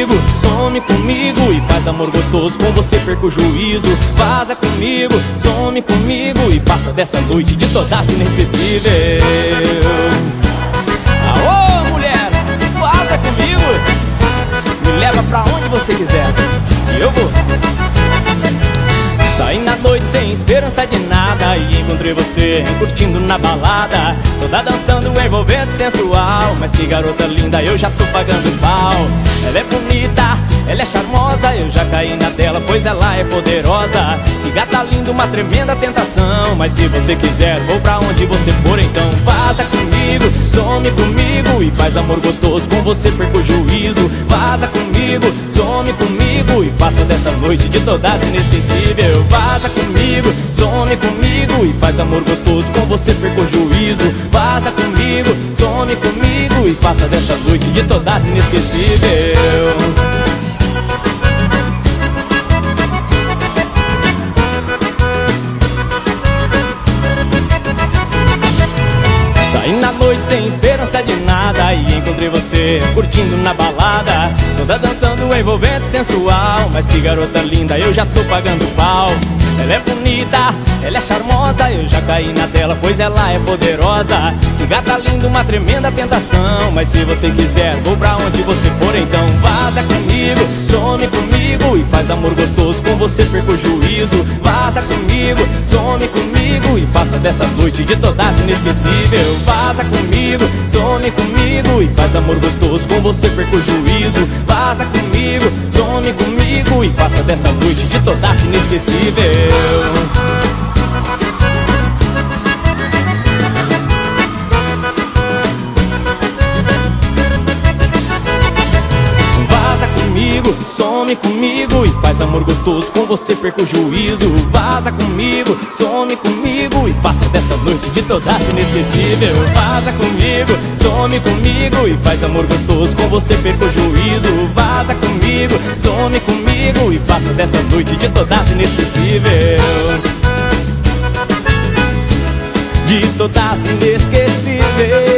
comigo, some comigo e faz amor gostoso, com você perco o juízo. Vaza comigo, some comigo e faça dessa noite de todas inesquecível. Aô, mulher, vaza comigo, me leva pra onde você quiser e eu vou. Saí na noite sem esperança de nada e encontrei você curtindo na balada, toda dançando, envolvendo, sensual. Mas que garota linda, eu já tô pagando pau. Ela é bonita, ela é charmosa, eu já caí na dela, pois ela é poderosa. Que gata linda, uma tremenda tentação. Mas se você quiser, vou pra onde você for, então vaza comigo, some comigo e faz amor gostoso, com você perco o juízo. Vaza comigo, some comigo e faça dessa noite de todas inesquecível. Vaza comigo, some comigo e faz amor gostoso, com você perco o juízo. Vaza comigo, some comigo e faça dessa noite de todas inesquecível. Saí na noite sem esperança de nada e encontrei você curtindo na balada, toda dançando, envolvendo, sensual. Mas que garota linda, eu já tô pagando pau. Ela é bonita, ela é charmosa, eu já caí na dela, pois ela é poderosa. Que gata linda, uma tremenda tentação. Mas se você quiser, vou pra onde você for, então vaza comigo, some comigo e faz amor gostoso, com você perco o juízo. Vaza comigo, some comigo e faça dessa noite de todas inesquecível. Vaza comigo, some comigo e faz amor gostoso, com você perco o juízo. Vaza comigo, some comigo e faça dessa noite de todas inesquecível. Vaza comigo, some comigo e faz amor gostoso, com você perco o juízo. Vaza comigo, some comigo e faça dessa noite de todas inesquecível. Vaza comigo, some comigo e faz amor gostoso, com você perco o juízo. Vaza comigo, some comigo e faça dessa noite de todas inesquecível. De todas inesquecível.